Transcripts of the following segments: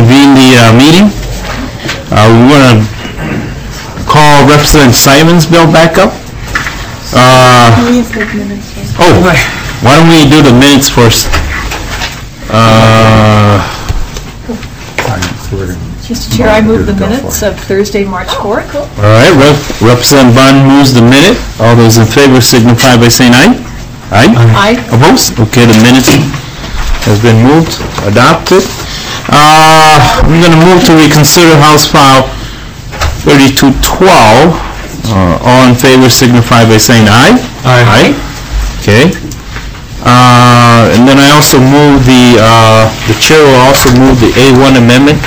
reconvene the meeting. We're going to call Representative Simon's bill back up. Why don't we do the minutes first? Mr. Chair, I move the minutes of Thursday, March 4th. All right, Representative Bond moves the minute. All those in favor signify by saying aye. Aye? Aye. Opposed? Okay, the minutes has been moved, adopted. We're going to move to reconsider House File 3212. All in favor signify by saying aye. Aye. Okay. And then I also move the chair will also move the A1 amendment.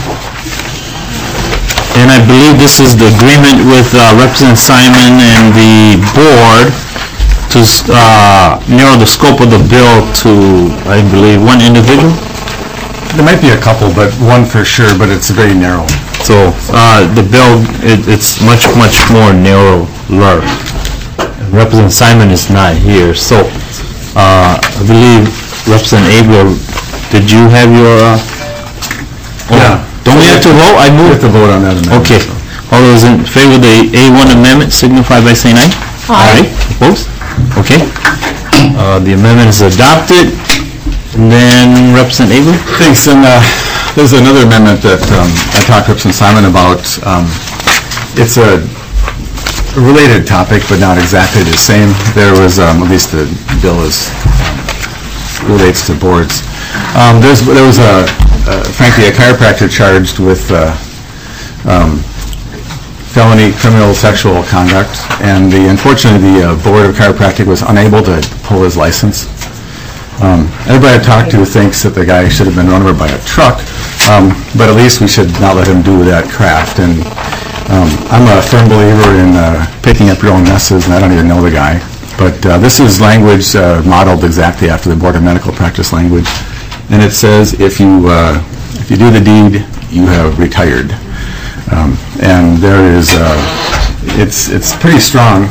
And I believe this is the agreement with Representative Simon and the board to narrow the scope of the bill to, I believe, one individual. There might be a couple, but one for sure, but it's very narrow. So the bill, it's much more narrow. Representative Simon is not here, so I believe Representative Abler, did you have your? Yeah. Don't we have to vote? I move. We have to vote on that amendment. Okay. All those in favor of the A1 amendment signify by saying aye. Aye. Opposed? Okay. The amendment is adopted. And then Representative Abler? Thanks. And there's another amendment that I talked to Representative Simon about. It's a related topic, but not exactly the same. There was, at least the bill relates to boards. There was frankly, a chiropractor charged with felony criminal sexual conduct, and unfortunately the Board of Chiropractic was unable to pull his license. Everybody I talked to thinks that the guy should have been run over by a truck, but at least we should not let him do that craft. And I'm a firm believer in picking up your own messes, and I don't even know the guy. But this is language modeled exactly after the Board of Medical Practice language. And it says if you do the deed, you have retired. And there is, it's pretty strong.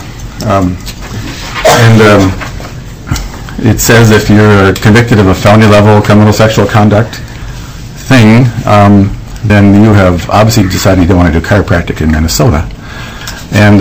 It says if you're convicted of a felony level criminal sexual conduct thing, then you have obviously decided you don't want to do chiropractic in Minnesota. And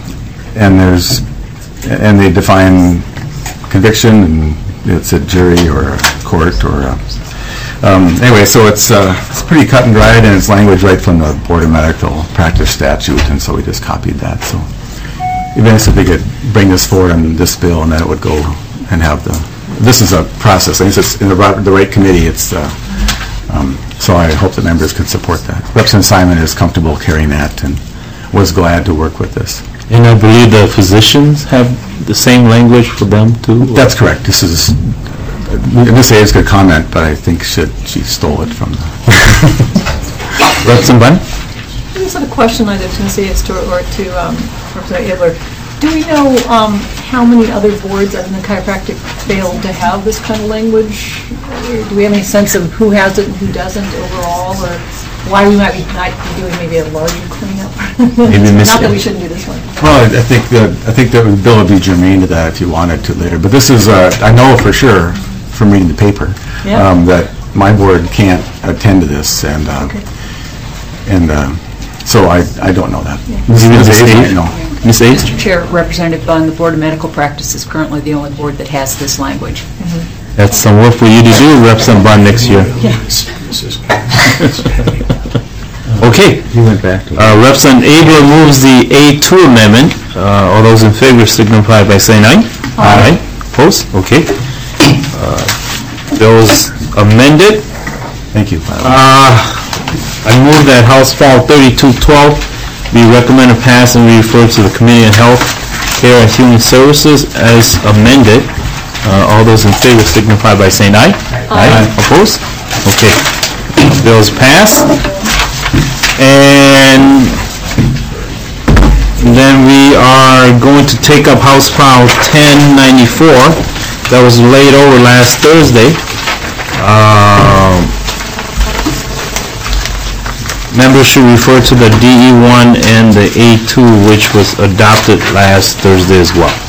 they define conviction, and it's a jury or a court or anyway, so it's pretty cut and dried, and it's language right from the Board of Medical Practice statute, and so we just copied that. So even if they could bring this forward on this bill, and then it would go and have this is a process. I think it's in the right committee. It's so I hope the members could support that. Representative Simon is comfortable carrying that and was glad to work with this. And I believe the physicians have the same language for them too? That's correct. This is, Ms. A is good comment, but I think she stole it from the... Representative Bunn? I just had a question either to Ms. A to Representative Abler. Do we know how many other boards other than chiropractic failed to have this kind of language? Do we have any sense of who has it and who doesn't overall, or why we might not be doing maybe a larger cleanup? Not that we shouldn't do this one. Well, I think the bill would be germane to that if you wanted to later. But this is, I know for sure from reading the paper that my board can't attend to this, and so I don't know that. Yeah. Ms. A? Mr. Chair, Representative Bunn, the Board of Medical Practice is currently the only board that has this language. That's some work for you to do, Representative Bunn, next year. Okay. He went back to Representative Abler moves the A2 amendment. All those in favor signify by saying aye. Aye. Opposed? Okay. Bill is amended. Thank you. I move that House File 3212 be recommended pass and be referred to the Committee on Health, Care, and Human Services as amended. All those in favor signify by saying aye. Aye. Opposed? Okay. Bill is passed. And then we are going to take up House File 1094 that was laid over last Thursday. Members should refer to the DE1 and the A2, which was adopted last Thursday as well.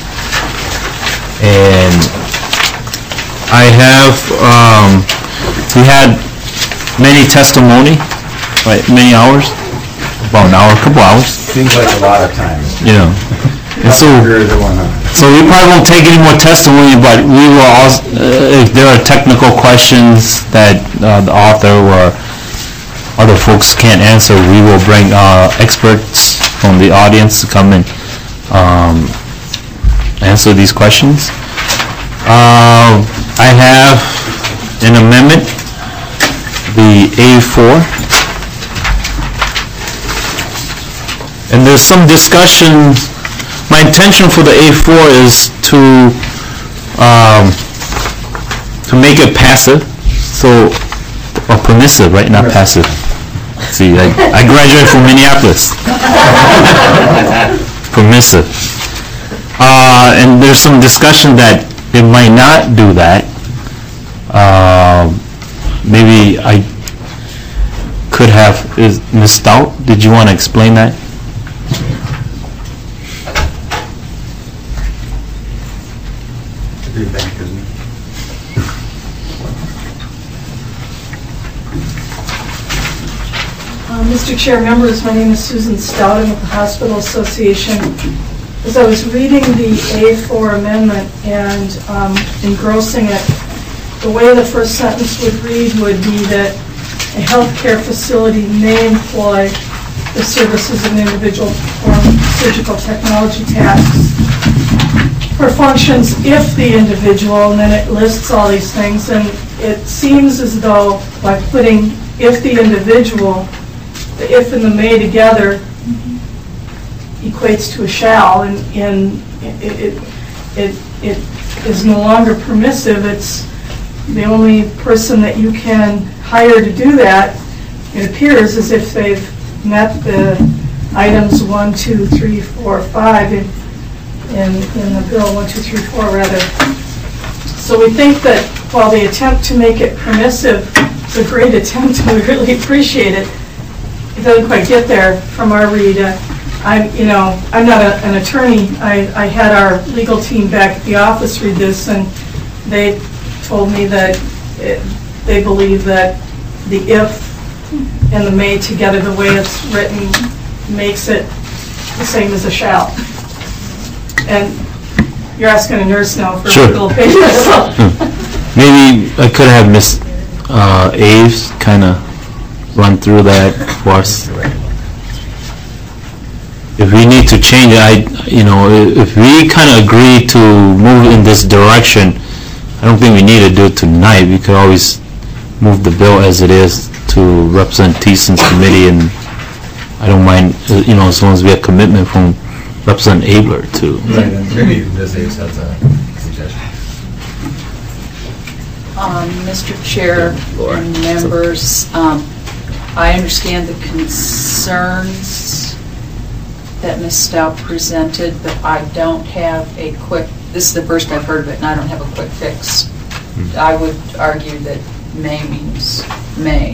And I have, we had many testimony, right, many hours, about an hour, a couple hours, Seems like a lot of time. you know. And so we probably won't take any more testimony, but we will also, if there are technical questions that the author or other folks can't answer, we will bring experts from the audience to come and answer these questions. I have an amendment, the A4. And there's some discussion. My intention for the A4 is to make it passive, or permissive, right? Not passive. See, I graduated from Minneapolis. Permissive. And there's some discussion that it might not do that. Maybe I could have. Ms. Stout, did you want to explain that? Mr. Chair, members, my name is Susan Stout. I'm with the Hospital Association. As I was reading the A4 amendment and engrossing it, the way the first sentence would read would be that a healthcare facility may employ the services of an individual to perform surgical technology tasks or functions if the individual, and then it lists all these things, and it seems as though by putting if the individual, the if and the may together equates to a shall, and it is no longer permissive. It's the only person that you can hire to do that, it appears, as if they've met the items 1, 2, 3, 4, 5 in the bill, 1, 2, 3, 4 rather. So we think that while the attempt to make it permissive is a great attempt and we really appreciate it, it doesn't quite get there from our read. I'm not an attorney. I had our legal team back at the office read this, and they told me that they believe that the if and the may together, the way it's written, makes it the same as a shall. And you're asking a nurse now for Sure. a legal opinion. So. Maybe I could have Ms. Aves kind of run through that for us. If we need to change it, if we kind of agree to move in this direction, I don't think we need to do it tonight. We could always move the bill as it is to represent Thiesen's committee, and I don't mind, as long as we have commitment from Representative Abler too. Right, and maybe Ms. Aves has a suggestion. Mr. Chair and members, I understand the concerns that Ms. Stout presented, but I don't have a quick, this is the first I've heard of it, and I don't have a quick fix. I would argue that may means may,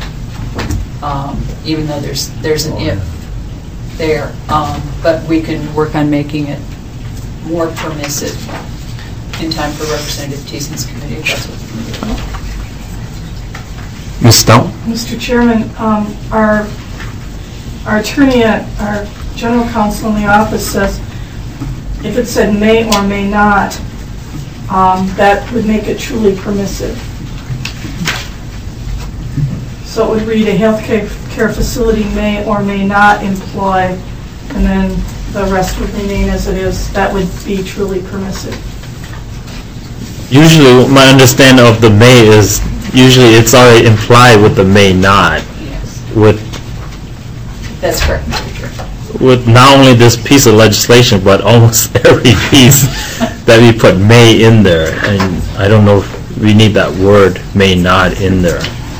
even though there's an if there, but we can work on making it more permissive in time for Representative Thiesen's committee, if that's what the committee wants. Ms. Stout? Mr. Chairman, our attorney at our general counsel in the office says if it said may or may not, that would make it truly permissive. So it would read a health care facility may or may not employ, and then the rest would remain as it is. That would be truly permissive. Usually, my understanding of the may is, usually it's already implied with the may not. Yes, That's correct, Mr. Chair. With not only this piece of legislation, but almost every piece that we put may in there. And I don't know if we need that word may not in there.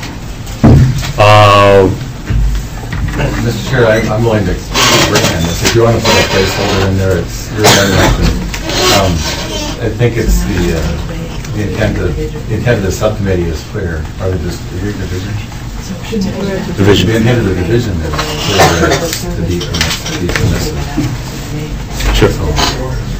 Mr. Chair, I'm willing to bring in this. If you want to put a placeholder in there, it's your amendment. I think it's the intent of the subcommittee is clear. Or just the division? Division. The intent of the division is clear to be permissive. Sure. So,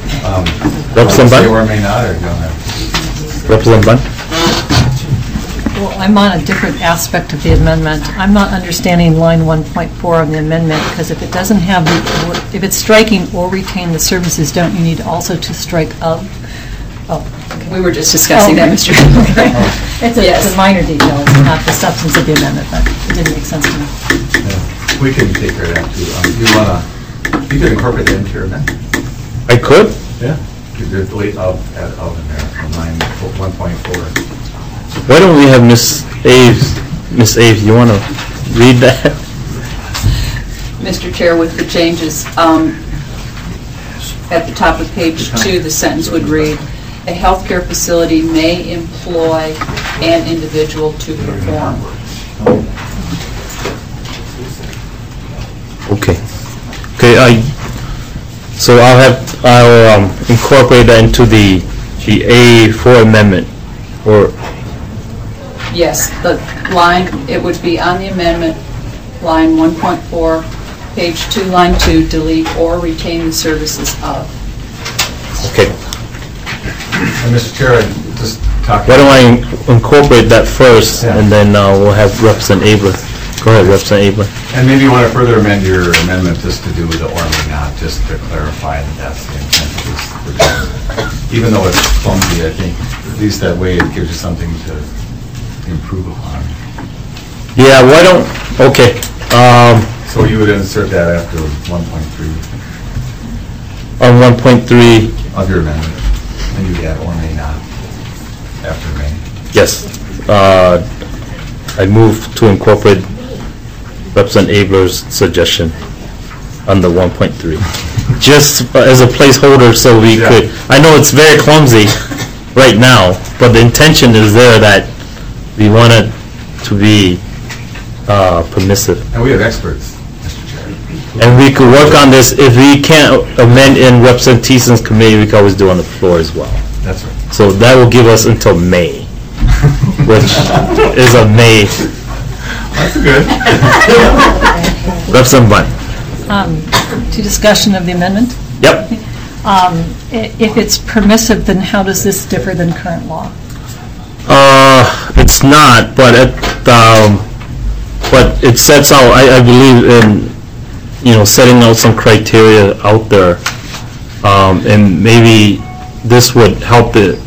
Representative say Bunn? or may not, or go ahead. Representative Bunn? Well, I'm on a different aspect of the amendment. I'm not understanding line 1.4 of the amendment, because if it doesn't have if it's striking or retain the services, don't you need also to strike of? Oh, We were just discussing that, Mr. Okay. It's Yes. a minor detail, it's not the substance of the amendment, but it didn't make sense to me. We can take care of that too. You could incorporate that into your amendment. I could? Yeah. You could delete of in there from line 1.4. Why don't we have Miss Aves, you want to read that? Mr. Chair, with the changes, at the top of page 2, the sentence would read, "A healthcare facility may employ an individual to perform." Okay. Okay, so I'll incorporate that into the A4 amendment, or, Yes, the line, it would be on the amendment, line 1.4, page 2, line 2, delete or retain the services of. okay. And Mr. Chair, just talking. Why don't I incorporate that first, Yeah. and then we'll have Representative Abler. Go ahead, Representative Abler. And maybe you want to further amend your amendment just to do with the or may not, just to clarify that that's the intent of this. Even though it's clumsy, I think at least that way it gives you something to improve upon. Yeah, why don't, okay. So you would insert that after 1.3 On 1.3, of your amendment, and you add or may not after may. yes, I move to incorporate Representative Abler's suggestion on the 1.3. Just as a placeholder so we Yeah. could, I know it's very clumsy right now, but the intention is there that we want it to be permissive. And we have experts, Mr. Chair. And we could work on this, if we can't amend in Representative Thiessen's committee, we can always do on the floor as well. That's right. So that will give us until May, which is a May. That's good. Representative Bunt. To discussion of the amendment? Yep. If it's permissive, then how does this differ than current law? It's not, but it sets out, I believe in, setting out some criteria out there, and maybe this would help the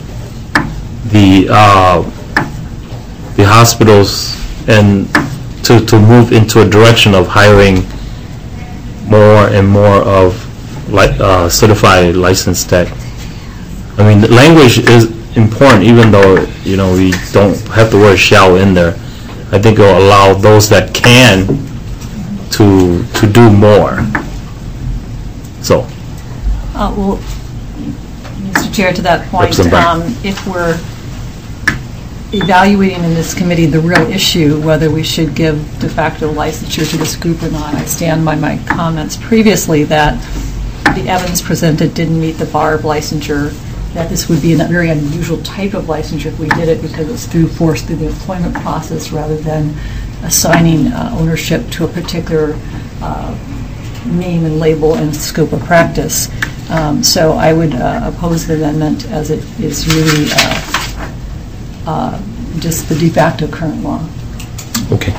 hospitals and to move into a direction of hiring more and more of certified licensed tech. I mean, the language is important, even though, we don't have the word shall in there. I think it will allow those that can to do more. So, Well, Mr. Chair, to that point, Representative if we're evaluating in this committee the real issue, whether we should give de facto licensure to this group or not, I stand by my comments previously that the evidence presented didn't meet the bar of licensure, that this would be a very unusual type of licensure if we did it because it's forced through the employment process rather than assigning ownership to a particular name and label and scope of practice. So I would oppose the amendment as it is really just the de facto current law. okay.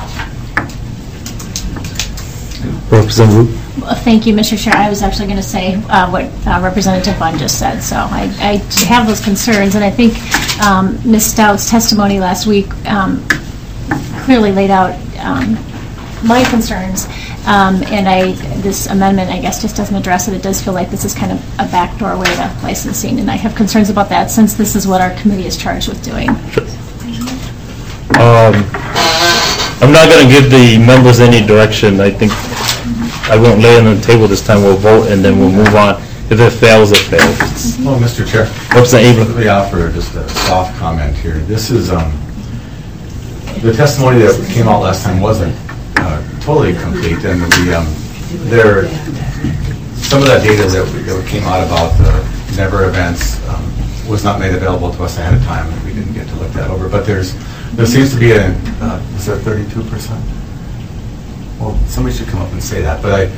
Representative Wu? Thank you, Mr. Chair. I was actually going to say what Representative Bunn just said. So I have those concerns, and I think Ms. Stout's testimony last week clearly laid out my concerns. And this amendment, I guess, just doesn't address it. It does feel like this is kind of a backdoor way to licensing, and I have concerns about that since this is what our committee is charged with doing. Sure. I'm not going to give the members any direction. I think I won't lay it on the table this time. We'll vote, and then we'll move on. If it fails, it fails. Well, Mr. Chair, Representative let Abler. me offer just a soft comment here. This is, the testimony that came out last time wasn't totally complete, and some of that data that came out about the never events was not made available to us ahead of time, and we didn't get to look that over. But there seems to be is that 32%? Well, somebody should come up and say that, but I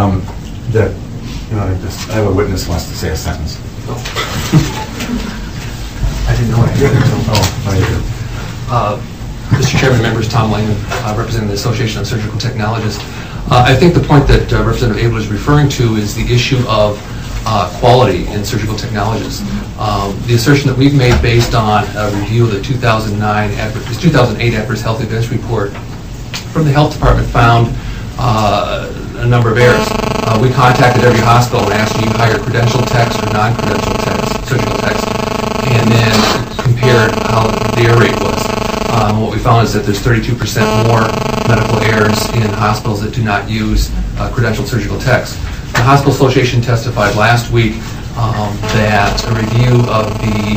have a witness who wants to say a sentence. I didn't know I did. Oh, you did. Mr. Chairman, members, Tom Lehman, representing the Association of Surgical Technologists. I think the point that Representative Abler is referring to is the issue of quality in surgical technologists. The assertion that we've made based on a review of the 2008 Adverse Health Events Report from the Health Department found a number of errors. We contacted every hospital and asked, do you hire credentialed techs or non-credentialed techs, surgical techs, and then compared how the error rate was. What we found is that there's 32% more medical errors in hospitals that do not use credentialed surgical techs. The Hospital Association testified last week that a review of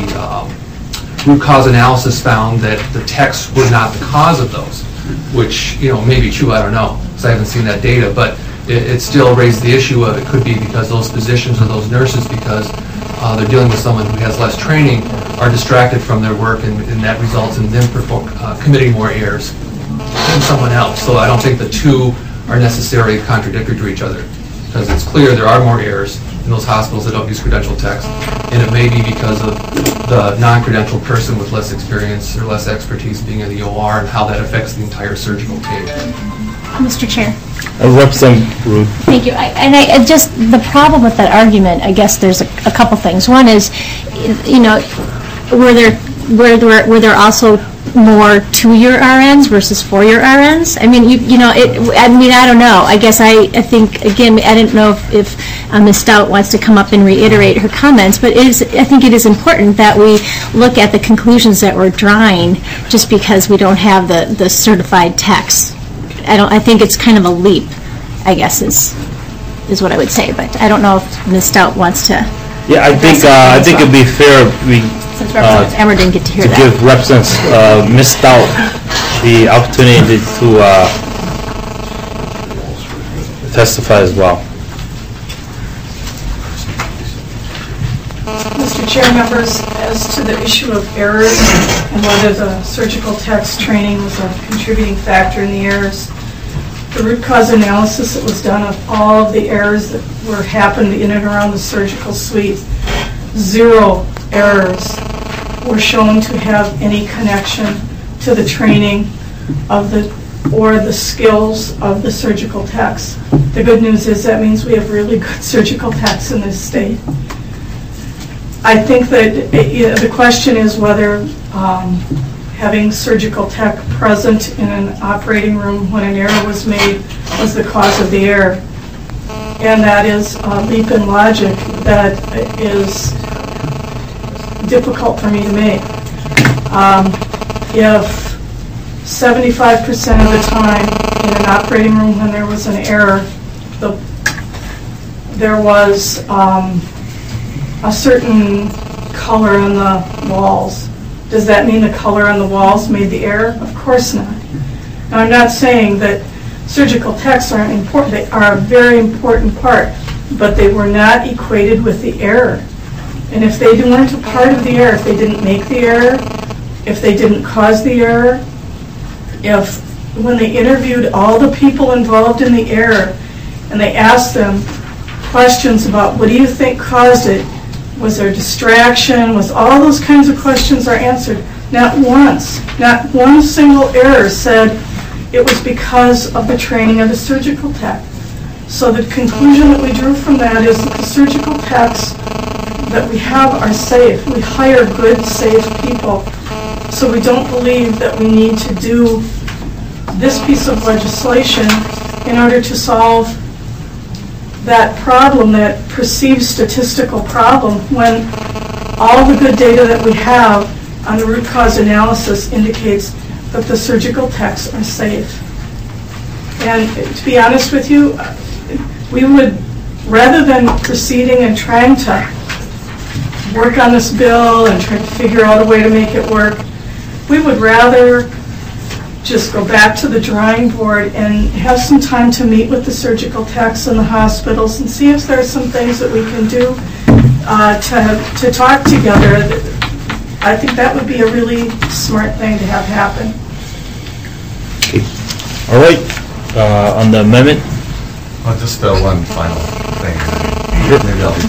the root cause analysis found that the techs were not the cause of those, which may be true, I don't know, because I haven't seen that data, but it still raised the issue of it could be because those physicians or those nurses, because they're dealing with someone who has less training, are distracted from their work, and that results in them committing more errors than someone else. So I don't think the two are necessarily contradictory to each other, because it's clear there are more errors in those hospitals that don't use credentialed techs, and it may be because of the non-credentialed person with less experience or less expertise being in the OR and how that affects the entire surgical team. Mr. Chair. Representative Rude. Thank you. I just, the problem with that argument, I guess there's a couple things. One is, were there also more 2-year RNs versus 4-year RNs? I mean, I don't know. I guess I think, again, I didn't know if Ms. Stout wants to come up and reiterate her comments, but I think it is important that we look at the conclusions that we're drawing just because we don't have the certified techs. I think it's kind of a leap, I guess, is what I would say, but I don't know if Ms. Stout wants to. Yeah, I think it'd be fair since Representative Emmer didn't get to hear that. give Representative Ms. Stout the opportunity to testify as well. Mr. Chair, members, as to the issue of errors and whether the surgical tech's training was a contributing factor in the errors, the root cause analysis that was done of all of the errors that happened in and around the surgical suite, 0 errors were shown to have any connection to the training of the skills of the surgical techs. The good news is that means we have really good surgical techs in this state. I think that the question is whether having surgical tech present in an operating room when an error was made was the cause of the error. And that is a leap in logic that is difficult for me to make. If 75% of the time in an operating room when there was an error, there was a certain color on the walls. Does that mean the color on the walls made the error? Of course not. Now, I'm not saying that surgical techs aren't important. They are a very important part, but they were not equated with the error. And if they weren't a part of the error, if they didn't make the error, if they didn't cause the error, if when they interviewed all the people involved in the error and they asked them questions about what do you think caused it, was there distraction, was all those kinds of questions are answered. Not once, not one single error said it was because of the training of the surgical tech. So the conclusion that we drew from that is that the surgical techs that we have are safe. We hire good, safe people. So we don't believe that we need to do this piece of legislation in order to solve that problem, that perceived statistical problem, when all the good data that we have on the root cause analysis indicates that the surgical techs are safe. And to be honest with you, we would, rather than proceeding and trying to work on this bill and try to figure out a way to make it work, we would rather just go back to the drawing board and have some time to meet with the surgical techs in the hospitals and see if there are some things that we can do to talk together. I think that would be a really smart thing to have happen. Okay. All right. On the amendment? Just one final thing. Maybe I'll be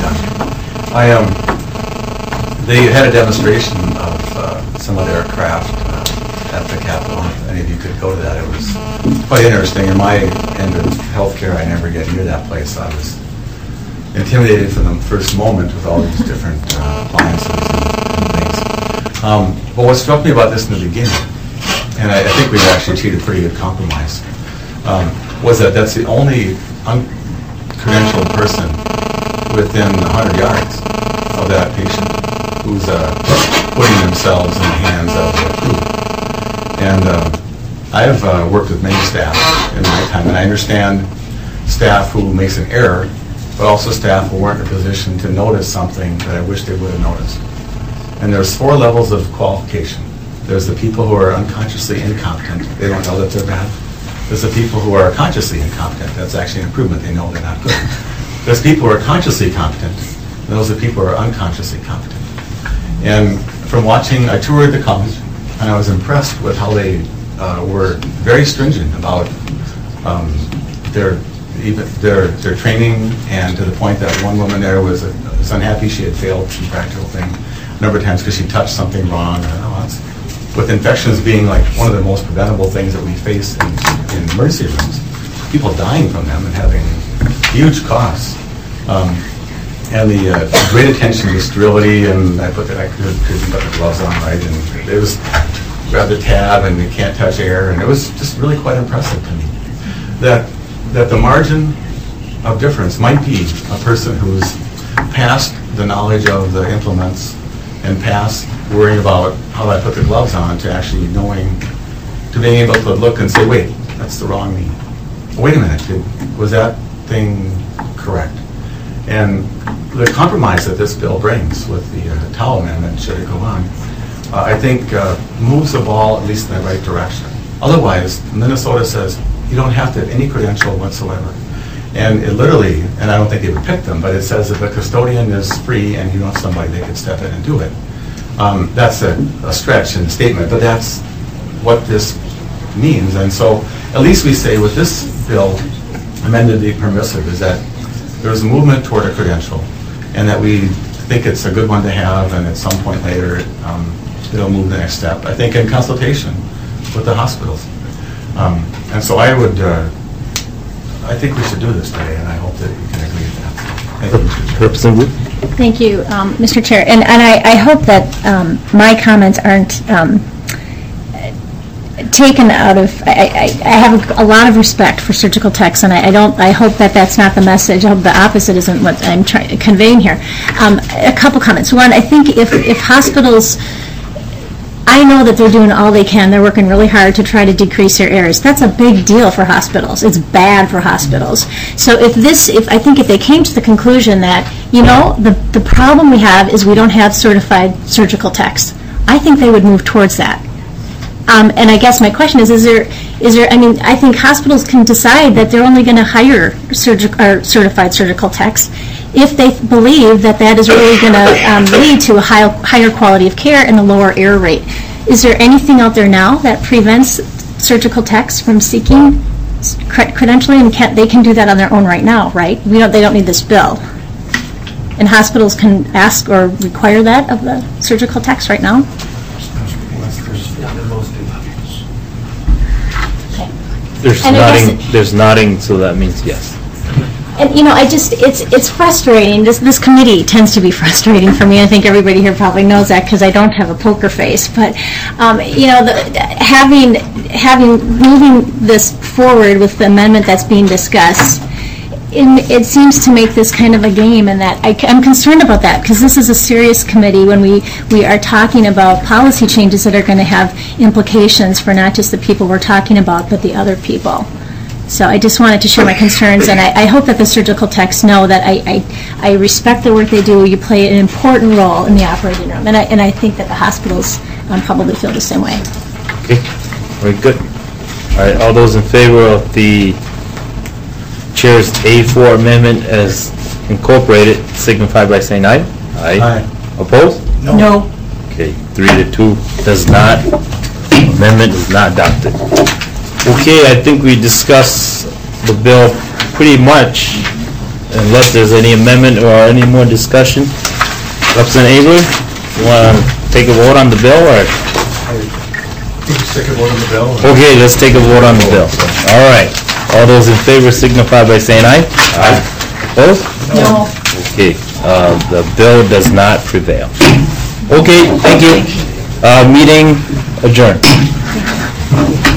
done. They had a demonstration of some of their craft at the Capitol. If any of you could go to that, it was quite interesting. In my end of healthcare, I never get near that place. I was intimidated from the first moment with all these different appliances and things. But what struck me about this in the beginning, and I think we've actually achieved a pretty good compromise, was that that's the only uncredentialed person within 100 yards of that patient who's putting themselves in the hands of the group. And I have worked with many staff in my time, and I understand staff who makes an error, but also staff who weren't in a position to notice something that I wish they would have noticed. And there's 4 levels of qualification. There's the people who are unconsciously incompetent. They don't know that they're bad. There's the people who are consciously incompetent. That's actually an improvement. They know they're not good. There's people who are consciously competent, and those are people who are unconsciously competent. And from watching, I toured the college, and I was impressed with how they were very stringent about their training, and to the point that one woman there was unhappy she had failed some practical thing a number of times because she touched something wrong. With infections being like one of the most preventable things that we face in emergency rooms, people dying from them and having huge costs. And the great attention to sterility, and I couldn't put the gloves on right, and it was grab the tab and you can't touch air, and it was just really quite impressive to me that the margin of difference might be a person who's past the knowledge of the implements and past worrying about how do I put the gloves on to actually knowing, to being able to look and say, wait, that's the wrong knee. Wait a minute, was that thing correct? And the compromise that this bill brings with the Tao Amendment, should it go on, I think moves the ball at least in the right direction. Otherwise, Minnesota says you don't have to have any credential whatsoever. And it literally, and I don't think they would pick them, but it says if a custodian is free and you know somebody, they could step in and do it. That's a stretch in the statement, but that's what this means. And so at least we say with this bill, amended the permissive, is that there's a movement toward a credential, and that we think it's a good one to have, and at some point later it'll move the next step, I think in consultation with the hospitals. And so I think we should do this today, and I hope that you can agree with that. Thank you, Mr. Chair. Representative Wu? Thank you, Mr. Chair. And I hope that my comments aren't taken out of, I have a lot of respect for surgical techs, and I hope that that's not the message. I hope the opposite isn't what I'm conveying here. A couple comments. One, I think if hospitals, I know that they're doing all they can. They're working really hard to try to decrease their errors. That's a big deal for hospitals. It's bad for hospitals. So I think if they came to the conclusion that, you know, the problem we have is we don't have certified surgical techs, I think they would move towards that. And I guess my question is there, I mean, I think hospitals can decide that they're only going to hire certified surgical techs if they believe that that is really going to lead to a higher quality of care and a lower error rate. Is there anything out there now that prevents surgical techs from seeking credentialing? And they can do that on their own right now, right? They don't need this bill. And hospitals can ask or require that of the surgical techs right now? There's nodding, so that means yes. And you know, it's frustrating. This committee tends to be frustrating for me. I think everybody here probably knows that because I don't have a poker face. But you know, moving this forward with the amendment that's being discussed, it seems to make this kind of a game, and that I'm concerned about that because this is a serious committee when we are talking about policy changes that are going to have implications for not just the people we're talking about, but the other people. So I just wanted to share my concerns, and I hope that the surgical techs know that I respect the work they do. You play an important role in the operating room, and I think that the hospitals probably feel the same way. Okay, very good. All right, all those in favor of the Chair's A4 amendment as incorporated signify by saying aye. Aye. Opposed? No. Okay, 3-2 does not. Amendment is not adopted. Okay, I think we discussed the bill pretty much, unless there's any amendment or any more discussion. Representative Abler, you want to take a vote on the bill, or? Take a vote on the bill. Okay, let's take a vote on the bill. All right. All those in favor signify by saying aye. Aye. Opposed? No. Okay, the bill does not prevail. Okay, thank you. Meeting adjourned.